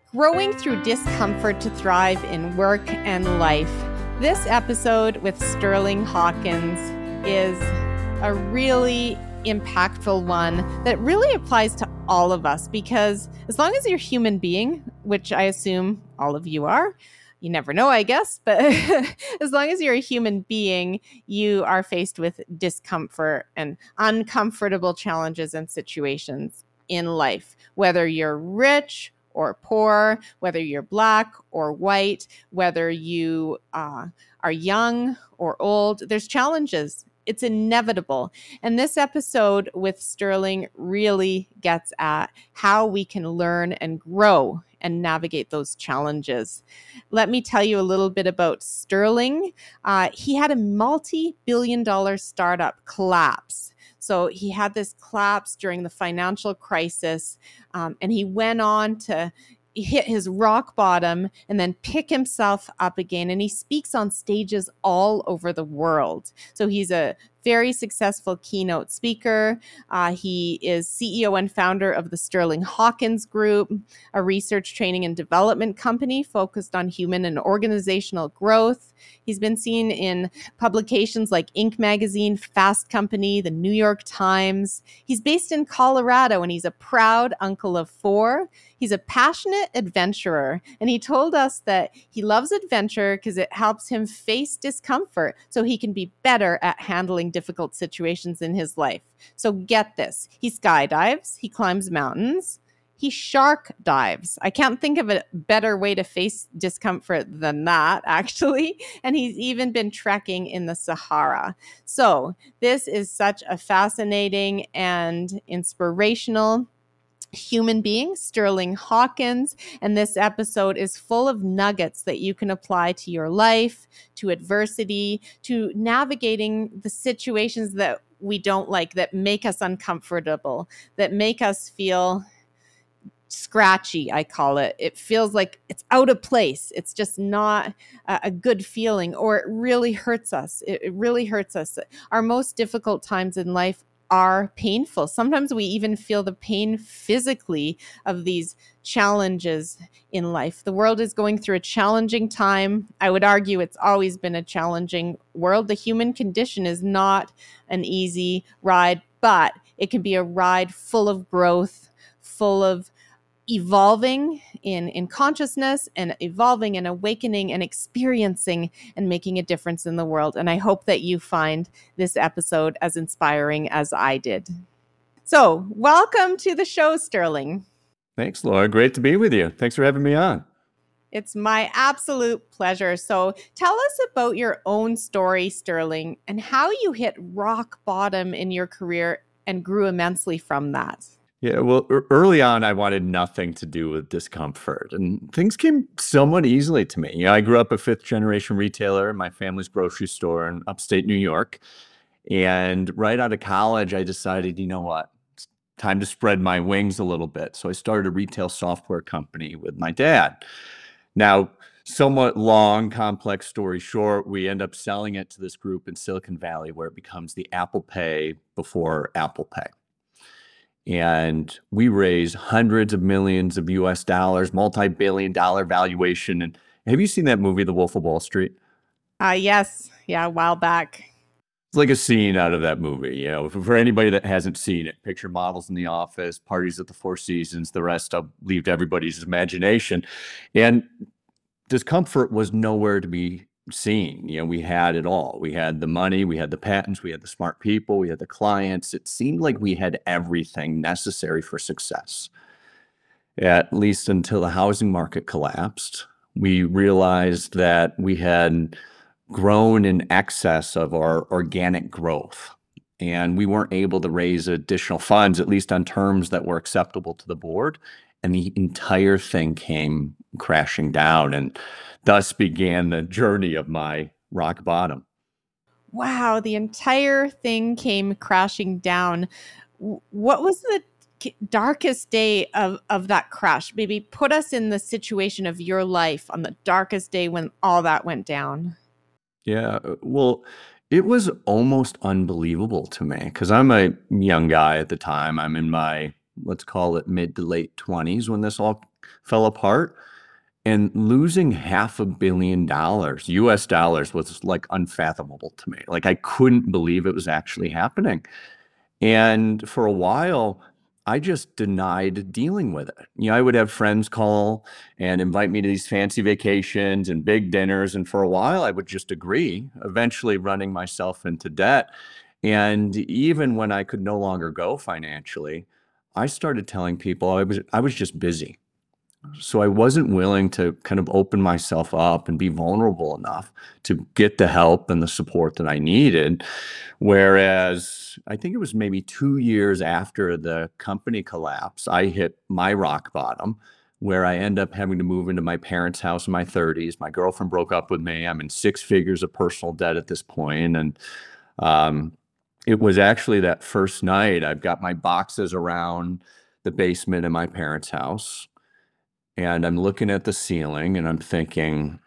Growing through discomfort to thrive in work and life. This episode with Sterling Hawkins is a really impactful one that really applies to all of us, because as long as you're a human being, which I assume all of you are, you never know, I guess, but as long as you're a human being, you are faced with discomfort and uncomfortable challenges and situations in life, whether you're rich or poor, whether you're black or white, whether you are young or old, there's challenges. It's inevitable. And this episode with Sterling really gets at how we can learn and grow and navigate those challenges. Let me tell you a little bit about Sterling. He had a multi-billion-dollar startup collapse. So he had this collapse during the financial crisis, and he went on to hit his rock bottom and then pick himself up again. And he speaks on stages all over the world. So he's a very successful keynote speaker. He is CEO and founder of the Sterling Hawkins Group, a research, training, and development company focused on human and organizational growth. He's been seen in publications like Inc. magazine, Fast Company, the New York Times. He's based in Colorado, and he's a proud uncle of 4. He's a passionate adventurer, and he told us that he loves adventure because it helps him face discomfort so he can be better at handling difficult situations in his life. So get this. He skydives, he climbs mountains, he shark dives. I can't think of a better way to face discomfort than that, actually. And he's even been trekking in the Sahara. So this is such a fascinating and inspirational human being, Sterling Hawkins, and this episode is full of nuggets that you can apply to your life, to adversity, to navigating the situations that we don't like, that make us uncomfortable, that make us feel scratchy, I call it. It feels like it's out of place. It's just not a good feeling, or it really hurts us. It really hurts us. Our most difficult times in life are painful. Sometimes we even feel the pain physically of these challenges in life. The world is going through a challenging time. I would argue it's always been a challenging world. The human condition is not an easy ride, but it can be a ride full of growth, full of evolving in consciousness, and evolving and awakening and experiencing and making a difference in the world. And I hope that you find this episode as inspiring as I did. So welcome to the show, Sterling. Thanks, Laura. Great to be with you. Thanks for having me on. It's my absolute pleasure. So tell us about your own story, Sterling, and how you hit rock bottom in your career and grew immensely from that. Yeah, well, early on, I wanted nothing to do with discomfort, and things came somewhat easily to me. I grew up a fifth-generation retailer in my family's grocery store in upstate New York, and right out of college, I decided, you know what, it's time to spread my wings a little bit. So I started a retail software company with my dad. Now, somewhat long, complex story short, we end up selling it to this group in Silicon Valley where it becomes the Apple Pay before Apple Pay. And we raise hundreds of millions of US dollars, multi-billion-dollar valuation. And have you seen that movie, The Wolf of Wall Street? Yes. Yeah, a while back. It's like a scene out of that movie. You know, for anybody that hasn't seen it, picture models in the office, parties at the Four Seasons, the rest I'll leave to everybody's imagination. And discomfort was nowhere to be seen. You know, we had it all. We had the money, we had the patents, we had the smart people, we had the clients. It seemed like we had everything necessary for success, at least until the housing market collapsed. We realized that we had grown in excess of our organic growth, and we weren't able to raise additional funds, at least on terms that were acceptable to the board. And the entire thing came crashing down, and thus began the journey of my rock bottom. Wow, the entire thing came crashing down. What was the darkest day of that crash? Maybe put us in the situation of your life on the darkest day when all that went down. Yeah, well, it was almost unbelievable to me because I'm a young guy at the time. I'm in my, let's call it mid to late 20s when this all fell apart. And losing $500 million US dollars was like unfathomable to me. Like I couldn't believe it was actually happening. And for a while, I just denied dealing with it. I would have friends call and invite me to these fancy vacations and big dinners. And for a while, I would just agree, eventually running myself into debt. And even when I could no longer go financially, I started telling people I was just busy. So I wasn't willing to kind of open myself up and be vulnerable enough to get the help and the support that I needed. Whereas I think it was maybe 2 years after the company collapse, I hit my rock bottom where I end up having to move into my parents' house in my 30s. My girlfriend broke up with me. I'm in six figures of personal debt at this point. And it was actually that first night I've got my boxes around the basement in my parents' house. And I'm looking at the ceiling and I'm thinking,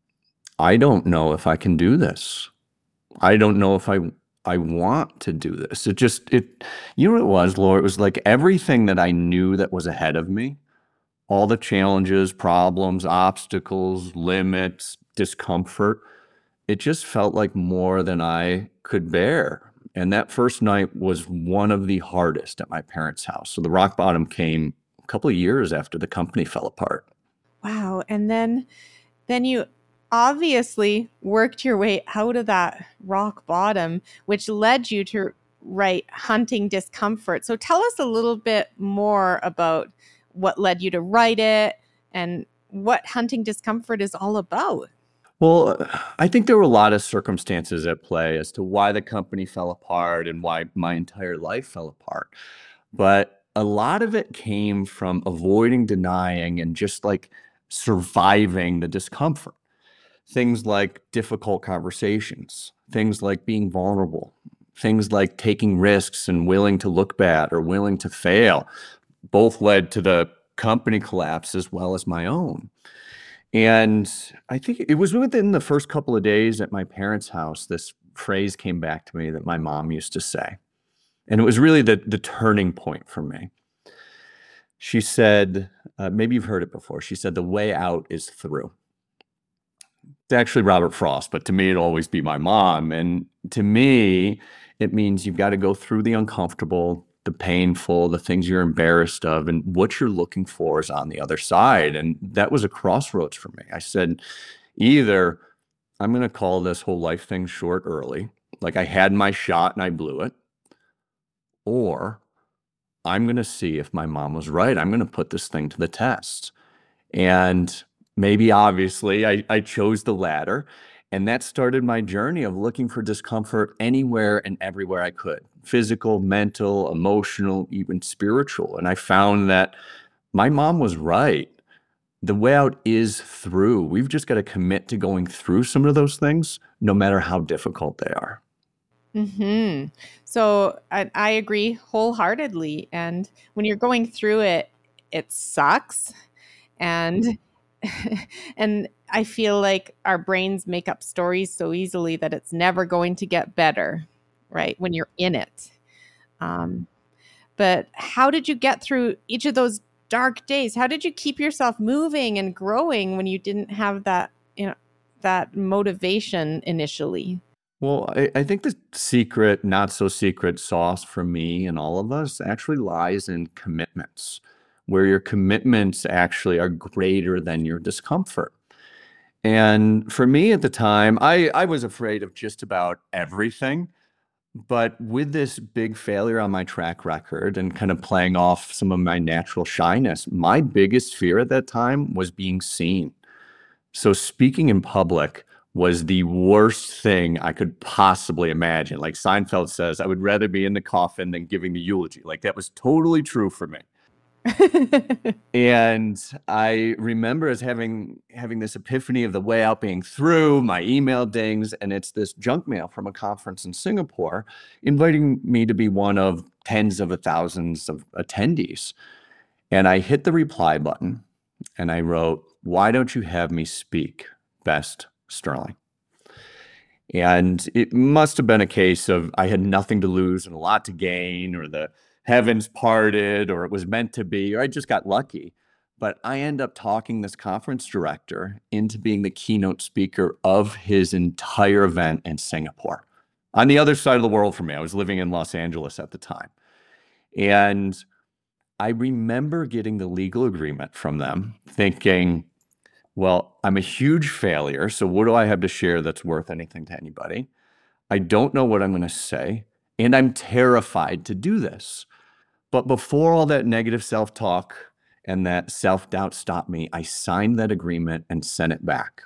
I don't know if I can do this. I don't know if I want to do this. You know what it was, Laura? It was like everything that I knew that was ahead of me, all the challenges, problems, obstacles, limits, discomfort, it just felt like more than I could bear. And that first night was one of the hardest at my parents' house. So the rock bottom came a couple of years after the company fell apart. Wow. And then you obviously worked your way out of that rock bottom, which led you to write Hunting Discomfort. So tell us a little bit more about what led you to write it and what Hunting Discomfort is all about. Well, I think there were a lot of circumstances at play as to why the company fell apart and why my entire life fell apart. But a lot of it came from avoiding, denying, and just like surviving the discomfort. Things like difficult conversations, things like being vulnerable, things like taking risks and willing to look bad or willing to fail, both led to the company collapse as well as my own. And I think it was within the first couple of days at my parents' house, this phrase came back to me that my mom used to say. And it was really the turning point for me. She said, maybe you've heard it before. She said, the way out is through. It's actually Robert Frost, but to me, it'll always be my mom. And to me, it means you've got to go through the uncomfortable, the painful, the things you're embarrassed of, and what you're looking for is on the other side. And that was a crossroads for me. I said, either I'm going to call this whole life thing short early, like I had my shot and I blew it, or I'm going to see if my mom was right. I'm going to put this thing to the test. And maybe obviously I chose the latter. And that started my journey of looking for discomfort anywhere and everywhere I could, physical, mental, emotional, even spiritual. And I found that my mom was right. The way out is through. We've just got to commit to going through some of those things, no matter how difficult they are. Mm-hmm. So I agree wholeheartedly. And when you're going through it, it sucks. And and I feel like our brains make up stories so easily that it's never going to get better, right? When you're in it. But how did you get through each of those dark days? How did you keep yourself moving and growing when you didn't have that, that motivation initially? Well, I think the secret, not so secret sauce for me and all of us actually lies in commitments, where your commitments actually are greater than your discomfort. And for me at the time, I was afraid of just about everything. But with this big failure on my track record and kind of playing off some of my natural shyness, my biggest fear at that time was being seen. So speaking in public was the worst thing I could possibly imagine. Like Seinfeld says, I would rather be in the coffin than giving the eulogy. Like that was totally true for me. And I remember as having this epiphany of the way out being through, my email dings, and it's this junk mail from a conference in Singapore inviting me to be one of tens of thousands of attendees. And I hit the reply button and I wrote, "Why don't you have me speak, best Sterling?" And it must have been a case of I had nothing to lose and a lot to gain, or the heavens parted, or it was meant to be, or I just got lucky. but I end up talking this conference director into being the keynote speaker of his entire event in Singapore, on the other side of the world from me. I was living in Los Angeles at the time. And I remember getting the legal agreement from them, thinking, well, I'm a huge failure. So what do I have to share that's worth anything to anybody? I don't know what I'm going to say. And I'm terrified to do this. But before all that negative self-talk and that self-doubt stopped me, I signed that agreement and sent it back.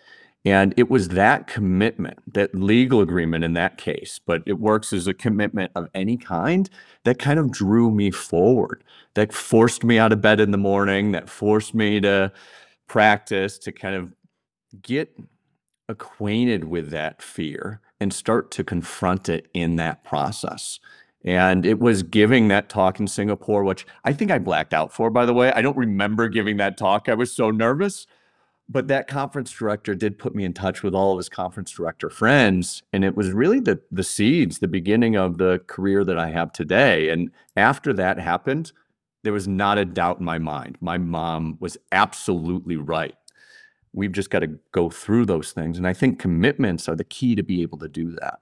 And it was that commitment, that legal agreement in that case, but it works as a commitment of any kind, that kind of drew me forward, that forced me out of bed in the morning, that forced me to practice, to kind of get acquainted with that fear and start to confront it in that process. And it was giving that talk in Singapore, which I think I blacked out for, by the way. I don't remember giving that talk. I was so nervous. But that conference director did put me in touch with all of his conference director friends. And it was really the seeds, the beginning of the career that I have today. And after that happened, there was not a doubt in my mind. My mom was absolutely right. We've just got to go through those things. And I think commitments are the key to be able to do that.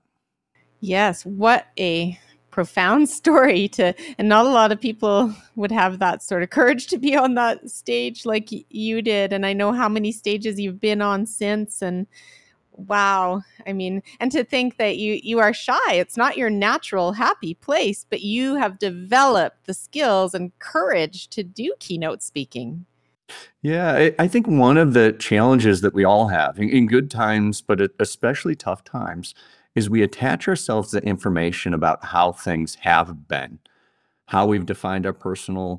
Yes, what a profound story and not a lot of people would have that sort of courage to be on that stage like you did. And I know how many stages you've been on since, and wow. I mean, and to think that you are shy. It's not your natural happy place, but you have developed the skills and courage to do keynote speaking. Yeah, I think one of the challenges that we all have in good times, but especially tough times, is we attach ourselves to information about how things have been, how we've defined our personal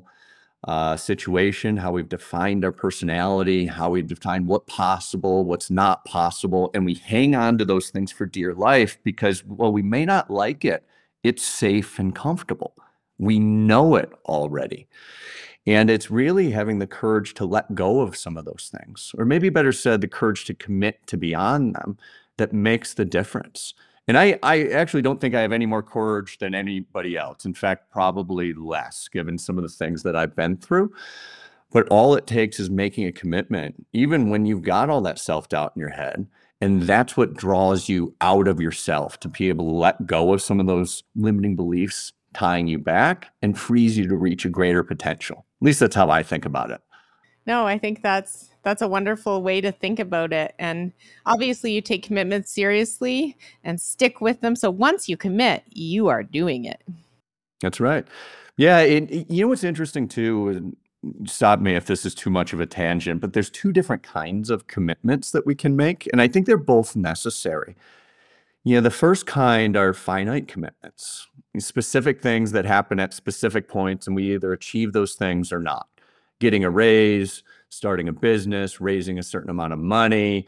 situation, how we've defined our personality, how we've defined what's possible, what's not possible. And we hang on to those things for dear life because, well, we may not like it. It's safe and comfortable. We know it already. And it's really having the courage to let go of some of those things, or maybe better said, the courage to commit to beyond them, that makes the difference. And I actually don't think I have any more courage than anybody else. In fact, probably less, given some of the things that I've been through. But all it takes is making a commitment, even when you've got all that self-doubt in your head. And that's what draws you out of yourself, to be able to let go of some of those limiting beliefs tying you back and frees you to reach a greater potential. At least that's how I think about it. No, I think that's a wonderful way to think about it. And obviously you take commitments seriously and stick with them. So once you commit, you are doing it. That's right. Yeah. You know what's interesting too, stop me if this is too much of a tangent, but there's two different kinds of commitments that we can make. And I think they're both necessary. The first kind are finite commitments, specific things that happen at specific points, and we either achieve those things or not. Getting a raise, starting a business, raising a certain amount of money,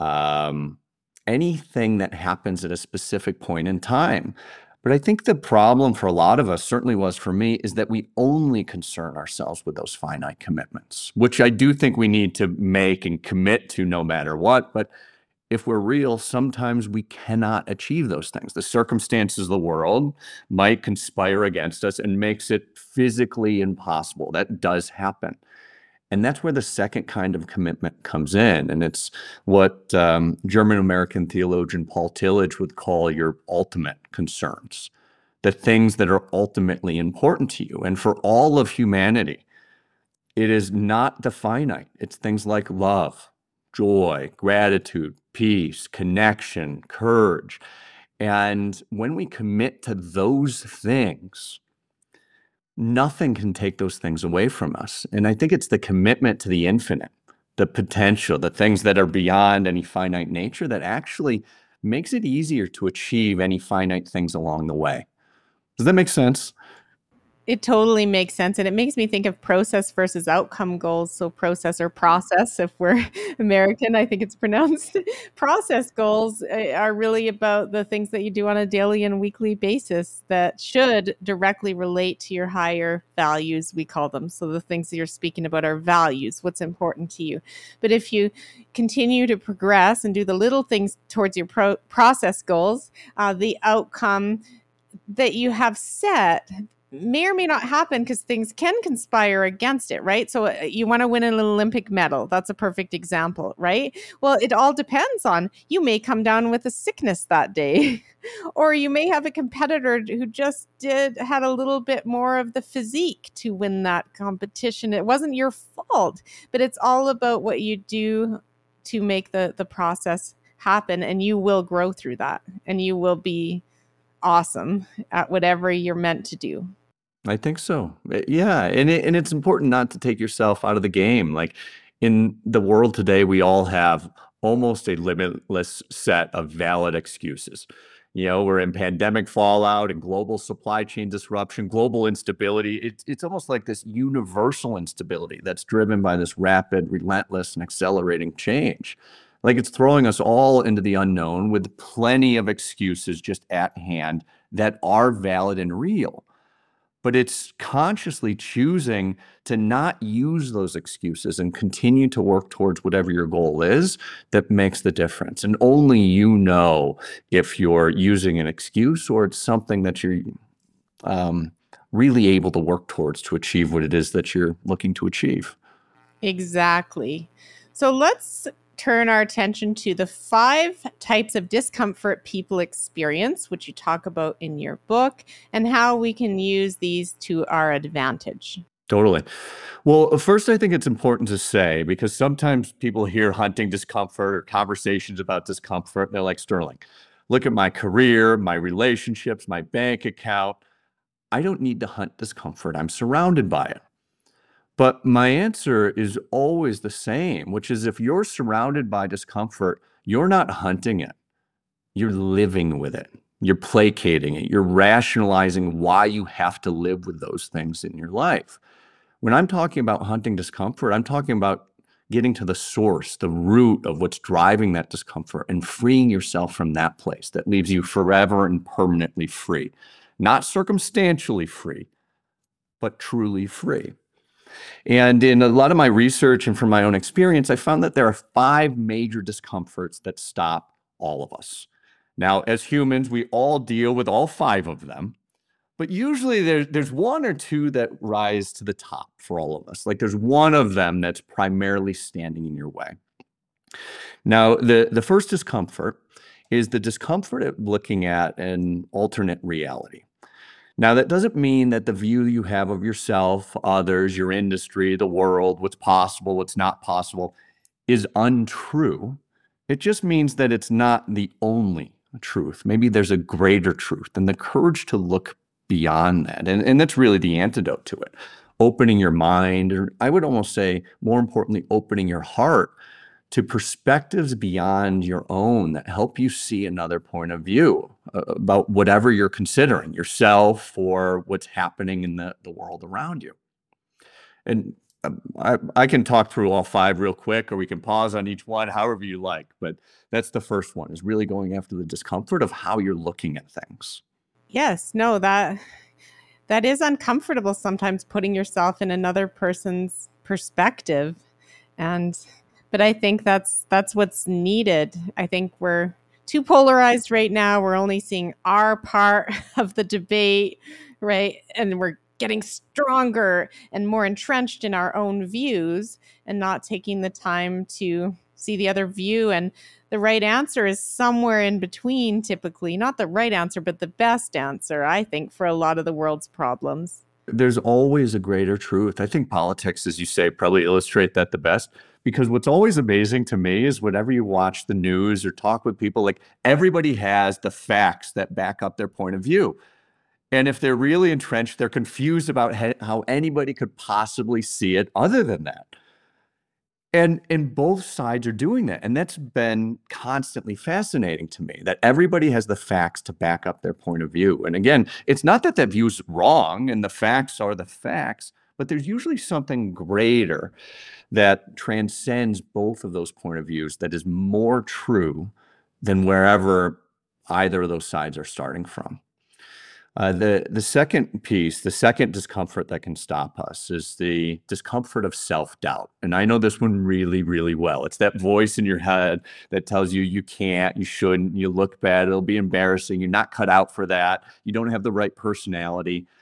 anything that happens at a specific point in time. But I think the problem for a lot of us, certainly was for me, is that we only concern ourselves with those finite commitments, which I do think we need to make and commit to no matter what. But if we're real, sometimes we cannot achieve those things. The circumstances of the world might conspire against us and makes it physically impossible. That does happen. And that's where the second kind of commitment comes in. And it's what German-American theologian Paul Tillich would call your ultimate concerns, the things that are ultimately important to you. And for all of humanity, it is not the finite. It's things like love, joy, gratitude, peace, connection, courage. And when we commit to those things, nothing can take those things away from us. And I think it's the commitment to the infinite, the potential, the things that are beyond any finite nature that actually makes it easier to achieve any finite things along the way. Does that make sense? It totally makes sense. And it makes me think of process versus outcome goals. So process or process, if we're American, I think it's pronounced. Process goals are really about the things that you do on a daily and weekly basis that should directly relate to your higher values, we call them. So the things that you're speaking about are values, what's important to you. But if you continue to progress and do the little things towards your process goals, the outcome that you have set may or may not happen because things can conspire against it, right? So you want to win an Olympic medal. That's a perfect example, right? Well, it all depends on, you may come down with a sickness that day, or you may have a competitor who just had a little bit more of the physique to win that competition. It wasn't your fault, but it's all about what you do to make the process happen, and you will grow through that, and you will be awesome at whatever you're meant to do. I think so. Yeah, and it's important not to take yourself out of the game. Like in the world today, we all have almost a limitless set of valid excuses. We're in pandemic fallout and global supply chain disruption, global instability. It's almost like this universal instability that's driven by this rapid, relentless, and accelerating change. Like it's throwing us all into the unknown with plenty of excuses just at hand that are valid and real. But it's consciously choosing to not use those excuses and continue to work towards whatever your goal is that makes the difference. And only you know if you're using an excuse or it's something that you're really able to work towards to achieve what it is that you're looking to achieve. Exactly. So let's turn our attention to the 5 types of discomfort people experience, which you talk about in your book, and how we can use these to our advantage. Totally. Well, first, I think it's important to say, because sometimes people hear hunting discomfort or conversations about discomfort, and they're like, Sterling, look at my career, my relationships, my bank account. I don't need to hunt discomfort. I'm surrounded by it. But my answer is always the same, which is if you're surrounded by discomfort, you're not hunting it. You're living with it. You're placating it. You're rationalizing why you have to live with those things in your life. When I'm talking about hunting discomfort, I'm talking about getting to the source, the root of what's driving that discomfort and freeing yourself from that place that leaves you forever and permanently free. Not circumstantially free, but truly free. And in a lot of my research and from my own experience, I found that there are 5 major discomforts that stop all of us. Now, as humans, we all deal with all 5 of them, but usually there's 1 or 2 that rise to the top for all of us. Like there's one of them that's primarily standing in your way. Now, the first discomfort is the discomfort of looking at an alternate reality. Now, that doesn't mean that the view you have of yourself, others, your industry, the world, what's possible, what's not possible, is untrue. It just means that it's not the only truth. Maybe there's a greater truth, and the courage to look beyond that. And that's really the antidote to it. Opening your mind, or I would almost say, more importantly, opening your heart to perspectives beyond your own that help you see another point of view about whatever you're considering, yourself or what's happening in the world around you. And I can talk through all 5 real quick, or we can pause on each one, however you like. But that's the first one, is really going after the discomfort of how you're looking at things. Yes, no, that is uncomfortable sometimes, putting yourself in another person's perspective. But I think that's what's needed. I think we're too polarized right now. We're only seeing our part of the debate, right? And we're getting stronger and more entrenched in our own views and not taking the time to see the other view. And the right answer is somewhere in between, typically. Not the right answer, but the best answer, I think, for a lot of the world's problems. There's always a greater truth. I think politics, as you say, probably illustrate that the best. Because what's always amazing to me is whenever you watch the news or talk with people, like everybody has the facts that back up their point of view. And if they're really entrenched, they're confused about how anybody could possibly see it other than that. And both sides are doing that. And that's been constantly fascinating to me, that everybody has the facts to back up their point of view. And again, it's not that that view's wrong and the facts are the facts, but there's usually something greater that transcends both of those point of views that is more true than wherever either of those sides are starting from. The second piece, the second discomfort that can stop us is the discomfort of self-doubt. And I know this one really, really well. It's that voice in your head that tells you you can't, you shouldn't, you look bad, it'll be embarrassing, you're not cut out for that, you don't have the right personality.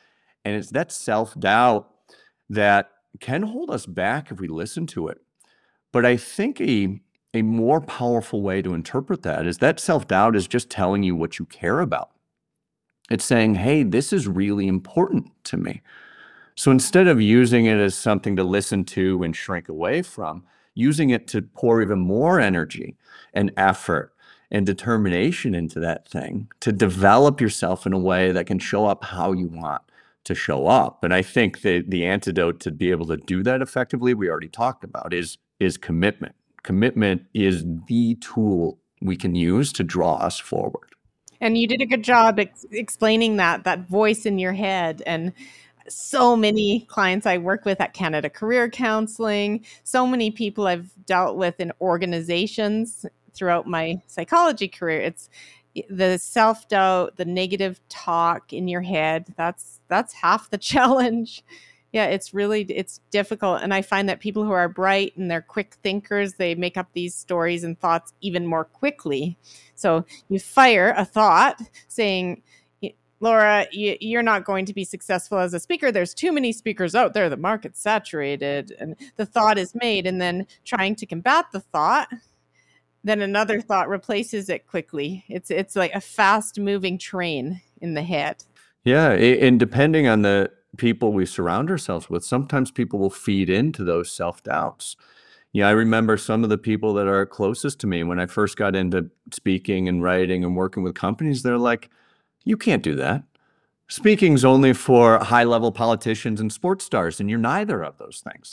And it's that self-doubt that can hold us back if we listen to it. But I think a more powerful way to interpret that is that self-doubt is just telling you what you care about. It's saying, hey, this is really important to me. So instead of using it as something to listen to and shrink away from, using it to pour even more energy and effort and determination into that thing, to develop yourself in a way that can show up how you want to show up. And I think the antidote to be able to do that effectively, we already talked about, is commitment. Commitment is the tool we can use to draw us forward. And you did a good job explaining that voice in your head. And so many clients I work with at Canada Career Counseling, so many people I've dealt with in organizations throughout my psychology career. It's the self-doubt, the negative talk in your head. That's half the challenge. Yeah, it's difficult. And I find that people who are bright and they're quick thinkers, they make up these stories and thoughts even more quickly. So you fire a thought saying, Laura, you're not going to be successful as a speaker. There's too many speakers out there. The market's saturated. And the thought is made. And then trying to combat the thought, then another thought replaces it quickly. It's like a fast moving train in the head. Yeah. And depending on the people we surround ourselves with, sometimes people will feed into those self-doubts. I remember some of the people that are closest to me when I first got into speaking and writing and working with companies, they're like, you can't do that. Speaking's only for high-level politicians and sports stars, and you're neither of those things.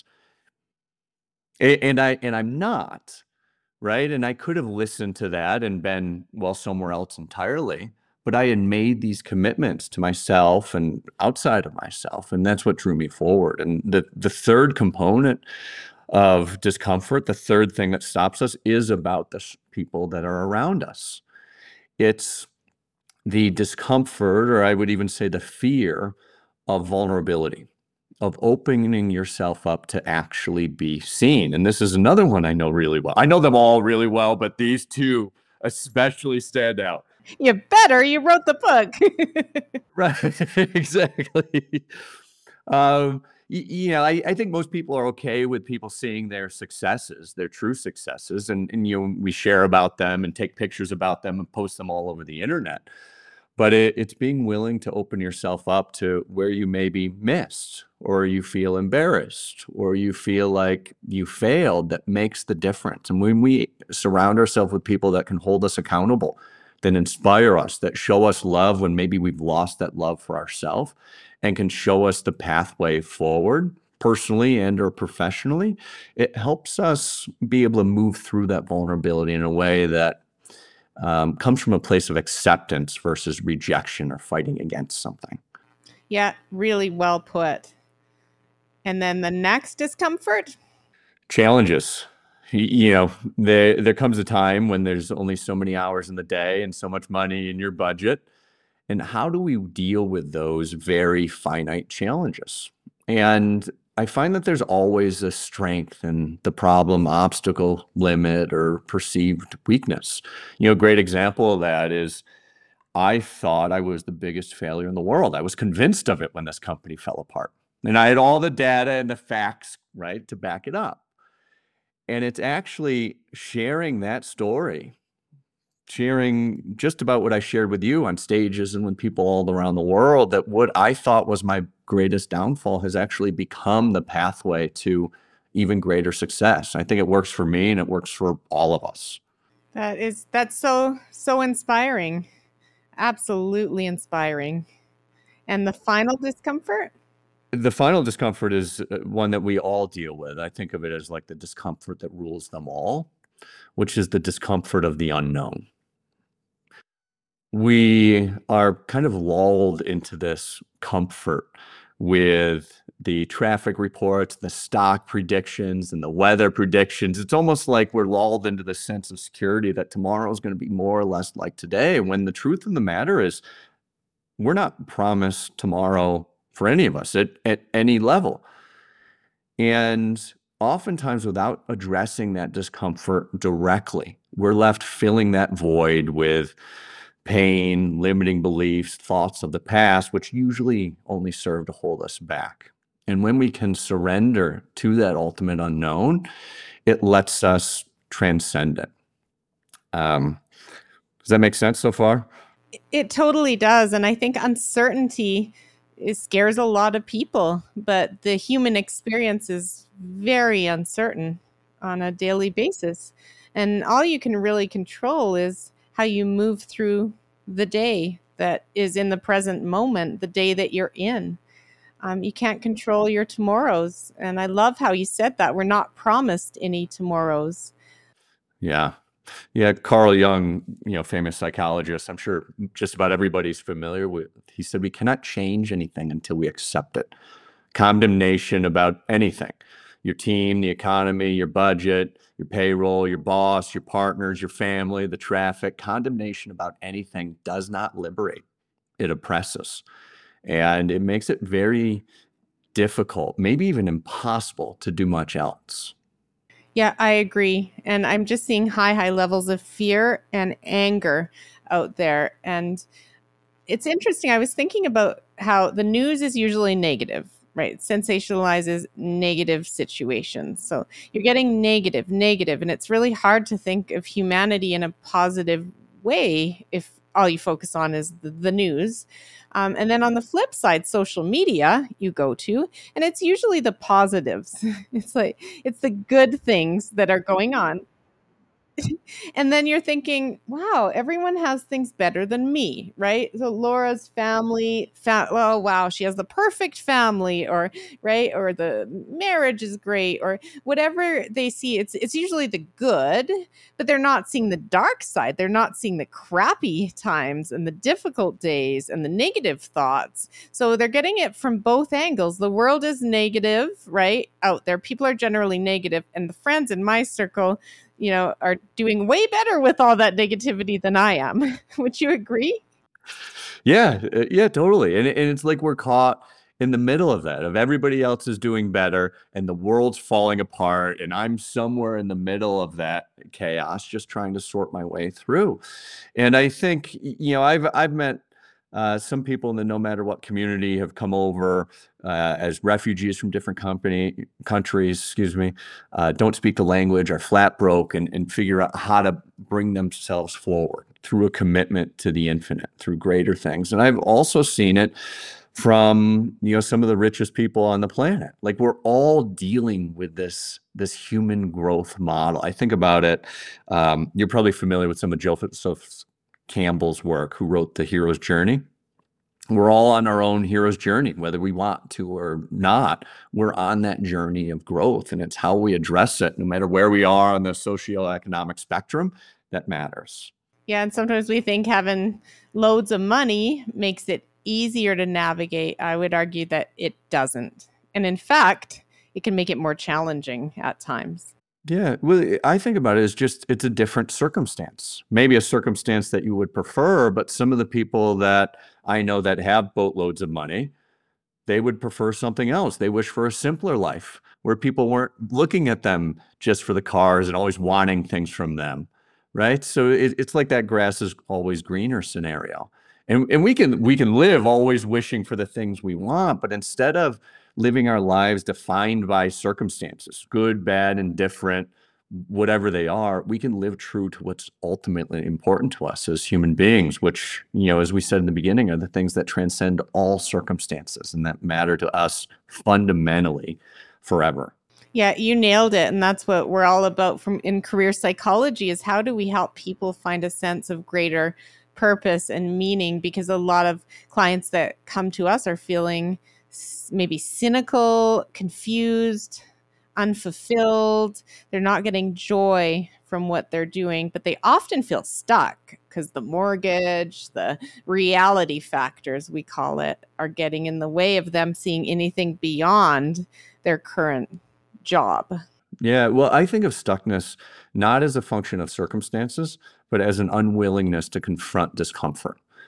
And I'm not, right? And I could have listened to that and been, somewhere else entirely. But I had made these commitments to myself and outside of myself, and that's what drew me forward. And the third component of discomfort, the third thing that stops us, is about the people that are around us. It's the discomfort, or I would even say the fear of vulnerability, of opening yourself up to actually be seen. And this is another one I know really well. I know them all really well, but these two especially stand out. You better. You wrote the book. Right. Exactly. I think most people are okay with people seeing their successes, their true successes, and we share about them and take pictures about them and post them all over the internet. But it's being willing to open yourself up to where you maybe missed, or you feel embarrassed, or you feel like you failed, that makes the difference. And when we surround ourselves with people that can hold us accountable, that inspire us, that show us love when maybe we've lost that love for ourselves, and can show us the pathway forward personally and or professionally, it helps us be able to move through that vulnerability in a way that comes from a place of acceptance versus rejection or fighting against something. Yeah, really well put. And then the next discomfort? Challenges. There comes a time when there's only so many hours in the day and so much money in your budget. And how do we deal with those very finite challenges? And I find that there's always a strength in the problem, obstacle, limit, or perceived weakness. A great example of that is I thought I was the biggest failure in the world. I was convinced of it when this company fell apart. And I had all the data and the facts, right, to back it up. And it's actually sharing that story, sharing just about what I shared with you on stages and with people all around the world, that what I thought was my greatest downfall has actually become the pathway to even greater success. I think it works for me and it works for all of us. That's so inspiring. Absolutely inspiring. And the final discomfort? The final discomfort is one that we all deal with. I think of it as like the discomfort that rules them all, which is the discomfort of the unknown. We are kind of lulled into this comfort with the traffic reports, the stock predictions, and the weather predictions. It's almost like we're lulled into the sense of security that tomorrow is going to be more or less like today, when the truth of the matter is we're not promised tomorrow for any of us at any level. And oftentimes, without addressing that discomfort directly, we're left filling that void with pain, limiting beliefs, thoughts of the past, which usually only serve to hold us back. And when we can surrender to that ultimate unknown, it lets us transcend it. Does that make sense so far? It totally does. And I think uncertainty, it scares a lot of people, but the human experience is very uncertain on a daily basis. And all you can really control is how you move through the day that is in the present moment, the day that you're in. You can't control your tomorrows. And I love how you said that. We're not promised any tomorrows. Yeah. Yeah, Carl Jung, famous psychologist, I'm sure just about everybody's familiar with. He said we cannot change anything until we accept it. Condemnation about anything, your team, the economy, your budget, your payroll, your boss, your partners, your family, the traffic. Condemnation about anything does not liberate. It oppresses. And it makes it very difficult, maybe even impossible to do much else. Yeah, I agree. And I'm just seeing high levels of fear and anger out there. And it's interesting. I was thinking about how the news is usually negative, right? It sensationalizes negative situations. So you're getting negative, and it's really hard to think of humanity in a positive way if all you focus on is the news. And then on the flip side, social media you go to, and it's usually the positives. It's the good things that are going on. And then you're thinking, wow, everyone has things better than me, right? So Laura's family, well, wow, she has the perfect family, or right, or the marriage is great, or whatever they see. It's usually the good, but they're not seeing the dark side. They're not seeing the crappy times and the difficult days and the negative thoughts. So they're getting it from both angles. The world is negative, right? Out there, people are generally negative, and the friends in my circle, are doing way better with all that negativity than I am. Would you agree? Yeah, totally. And it's like we're caught in the middle of that, of everybody else is doing better and the world's falling apart. And I'm somewhere in the middle of that chaos, just trying to sort my way through. And I think, I've met some people in the No Matter What community have come over as refugees from different countries, don't speak the language, are flat broke, and figure out how to bring themselves forward through a commitment to the infinite, through greater things. And I've also seen it from some of the richest people on the planet. Like, we're all dealing with this human growth model. I think about it. You're probably familiar with some of Joseph Campbell's work, who wrote The Hero's Journey. We're all on our own hero's journey, whether we want to or not. We're on that journey of growth, and it's how we address it, no matter where we are on the socioeconomic spectrum, that matters. Yeah, and sometimes we think having loads of money makes it easier to navigate. I would argue that it doesn't. And in fact, it can make it more challenging at times. Yeah, well, I think about it as just, it's a different circumstance. Maybe a circumstance that you would prefer, but some of the people that I know that have boatloads of money, they would prefer something else. They wish for a simpler life where people weren't looking at them just for the cars and always wanting things from them, right? So it's like that grass is always greener scenario. And we can live always wishing for the things we want, but instead of living our lives defined by circumstances, good, bad, indifferent, whatever they are, we can live true to what's ultimately important to us as human beings, which, as we said in the beginning, are the things that transcend all circumstances and that matter to us fundamentally forever. Yeah, you nailed it. And that's what we're all about in career psychology, is how do we help people find a sense of greater purpose and meaning? Because a lot of clients that come to us are feeling maybe cynical, confused, unfulfilled. They're not getting joy from what they're doing, but they often feel stuck because the mortgage, the reality factors, we call it, are getting in the way of them seeing anything beyond their current job. Yeah, well, I think of stuckness not as a function of circumstances, but as an unwillingness to confront discomfort.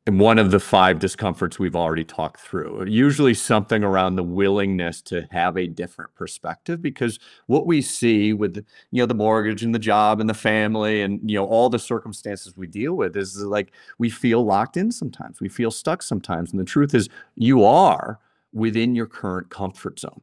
And one of the 5 discomforts we've already talked through, usually something around the willingness to have a different perspective, because what we see with the mortgage and the job and the family and all the circumstances we deal with is like we feel locked in sometimes, we feel stuck sometimes, and the truth is you are within your current comfort zone.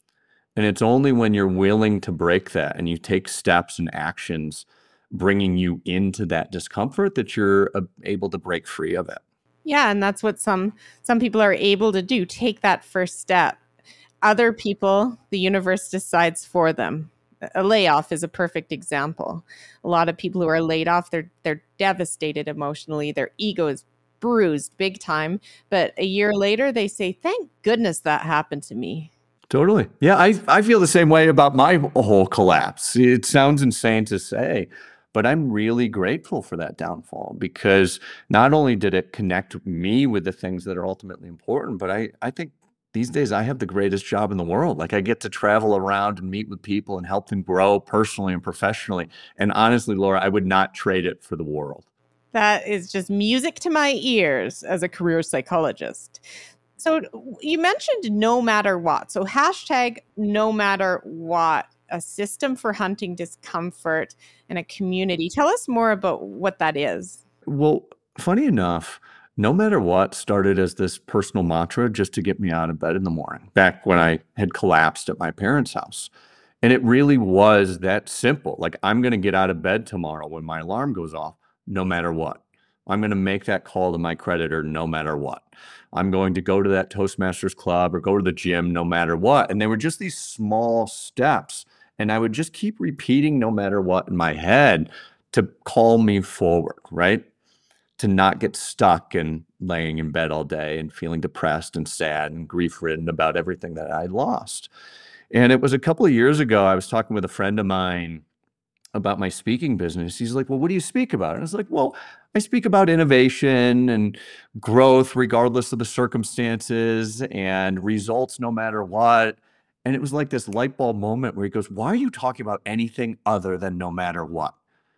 And it's only when you're willing to break that and you take steps and actions bringing you into that discomfort that you're able to break free of it. Yeah, and that's what some people are able to do, take that first step. Other people, the universe decides for them. A layoff is a perfect example. A lot of people who are laid off, they're devastated emotionally. Their ego is bruised big time. But a year later, they say, thank goodness that happened to me. Totally. Yeah, I feel the same way about my whole collapse. It sounds insane to say, but I'm really grateful for that downfall, because not only did it connect me with the things that are ultimately important, but I think these days I have the greatest job in the world. Like I get to travel around and meet with people and help them grow personally and professionally. And honestly, Laura, I would not trade it for the world. That is just music to my ears as a career psychologist. So you mentioned no matter what. So hashtag no matter what, a system for hunting discomfort in a community. Tell us more about what that is. Well, funny enough, no matter what started as this personal mantra just to get me out of bed in the morning, back when I had collapsed at my parents' house. And it really was that simple. Like, I'm going to get out of bed tomorrow when my alarm goes off, no matter what. I'm going to make that call to my creditor no matter what. I'm going to go to that Toastmasters club or go to the gym no matter what. And they were just these small steps. And I would just keep repeating no matter what in my head to call me forward, right? To not get stuck and laying in bed all day and feeling depressed and sad and grief-ridden about everything that I lost. And it was a couple of years ago, I was talking with a friend of mine about my speaking business. He's like, well, what do you speak about? And I was like, well, I speak about innovation and growth regardless of the circumstances and results no matter what. And it was like this light bulb moment where he goes, why are you talking about anything other than no matter what?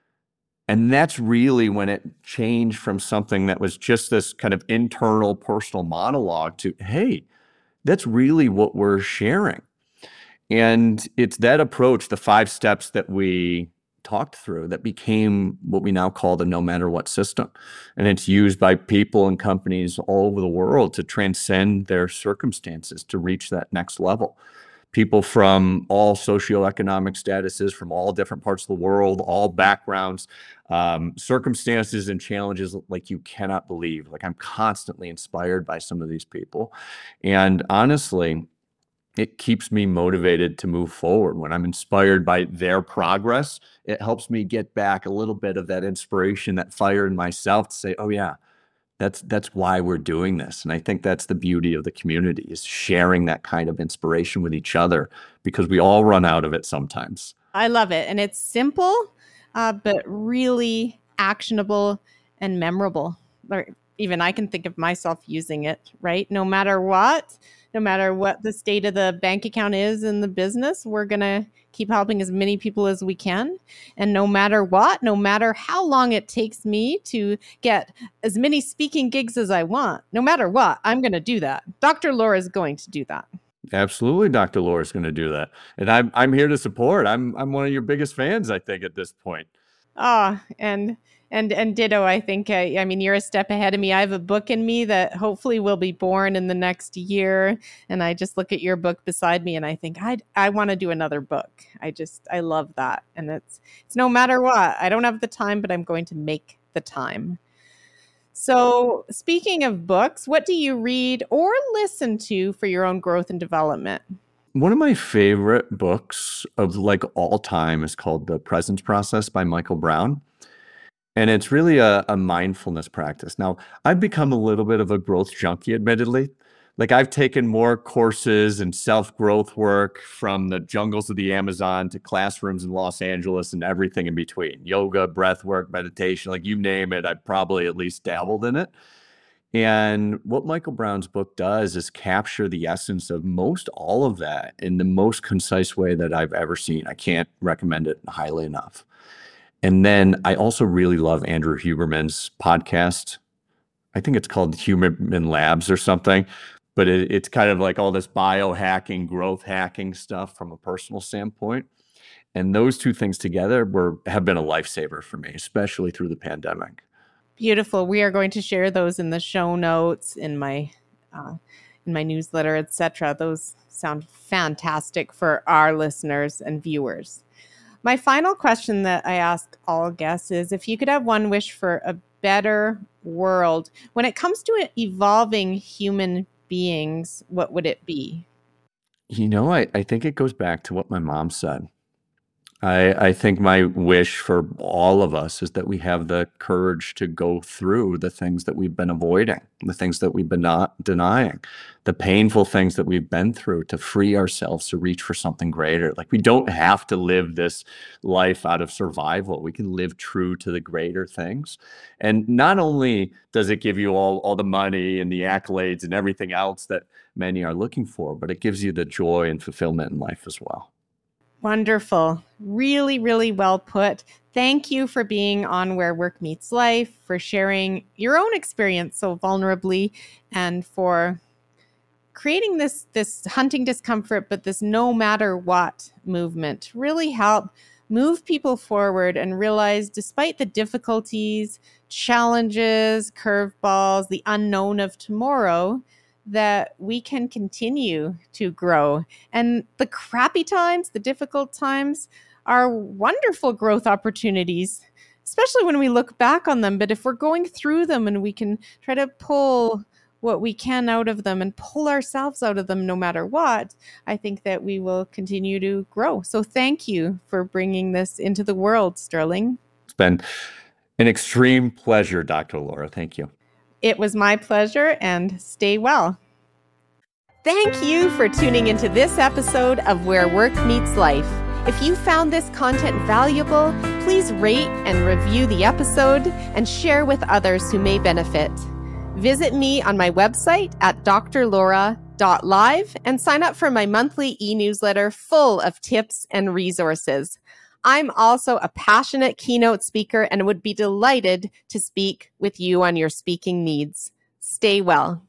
And that's really when it changed from something that was just this kind of internal personal monologue to, hey, that's really what we're sharing. And it's that approach, the 5 steps that we talked through, that became what we now call the no matter what system. And it's used by people and companies all over the world to transcend their circumstances to reach that next level. People from all socioeconomic statuses, from all different parts of the world, all backgrounds, circumstances and challenges like you cannot believe. Like, I'm constantly inspired by some of these people. And honestly, it keeps me motivated to move forward. When I'm inspired by their progress, it helps me get back a little bit of that inspiration, that fire in myself to say, oh yeah, that's why we're doing this. And I think that's the beauty of the community, is sharing that kind of inspiration with each other, because we all run out of it sometimes. I love it. And it's simple, but really actionable and memorable. Or even I can think of myself using it, right? No matter what the state of the bank account is in the business, we're going to keep helping as many people as we can. And no matter what, no matter how long it takes me to get as many speaking gigs as I want, no matter what, I'm going to do that. Dr. Laura is going to do that. Absolutely, Dr. Laura is going to do that. And I'm here to support. I'm one of your biggest fans, I think, at this point. And ditto, I think. I mean, you're a step ahead of me. I have a book in me that hopefully will be born in the next year. And I just look at your book beside me and I think, I want to do another book. I love that. And it's no matter what. I don't have the time, but I'm going to make the time. So speaking of books, what do you read or listen to for your own growth and development? One of my favorite books of like all time is called The Presence Process by Michael Brown. And it's really a mindfulness practice. Now, I've become a little bit of a growth junkie, admittedly. Like, I've taken more courses and self-growth work from the jungles of the Amazon to classrooms in Los Angeles and everything in between. Yoga, breath work, meditation, like you name it, I've probably at least dabbled in it. And what Michael Brown's book does is capture the essence of most all of that in the most concise way that I've ever seen. I can't recommend it highly enough. And then I also really love Andrew Huberman's podcast. I think it's called Human Labs or something, but it's kind of like all this biohacking, growth hacking stuff from a personal standpoint. And those two things together have been a lifesaver for me, especially through the pandemic. Beautiful. We are going to share those in the show notes, in my newsletter, etc. Those sound fantastic for our listeners and viewers. My final question that I ask all guests is, if you could have one wish for a better world when it comes to evolving human beings, what would it be? I think it goes back to what my mom said. I think my wish for all of us is that we have the courage to go through the things that we've been avoiding, the things that we've been not denying, the painful things that we've been through, to free ourselves to reach for something greater. Like, we don't have to live this life out of survival. We can live true to the greater things. And not only does it give you all the money and the accolades and everything else that many are looking for, but it gives you the joy and fulfillment in life as well. Wonderful. Really, really well put. Thank you for being on Where Work Meets Life, for sharing your own experience so vulnerably, and for creating this hunting discomfort, but this no matter what movement. Really help move people forward and realize, despite the difficulties, challenges, curveballs, the unknown of tomorrow, that we can continue to grow. And the crappy times, the difficult times, are wonderful growth opportunities, especially when we look back on them. But if we're going through them and we can try to pull what we can out of them and pull ourselves out of them no matter what, I think that we will continue to grow. So thank you for bringing this into the world, Sterling. It's been an extreme pleasure, Dr. Laura. Thank you. It was my pleasure, and stay well. Thank you for tuning into this episode of Where Work Meets Life. If you found this content valuable, please rate and review the episode and share with others who may benefit. Visit me on my website at drlaura.live and sign up for my monthly e-newsletter full of tips and resources. I'm also a passionate keynote speaker and would be delighted to speak with you on your speaking needs. Stay well.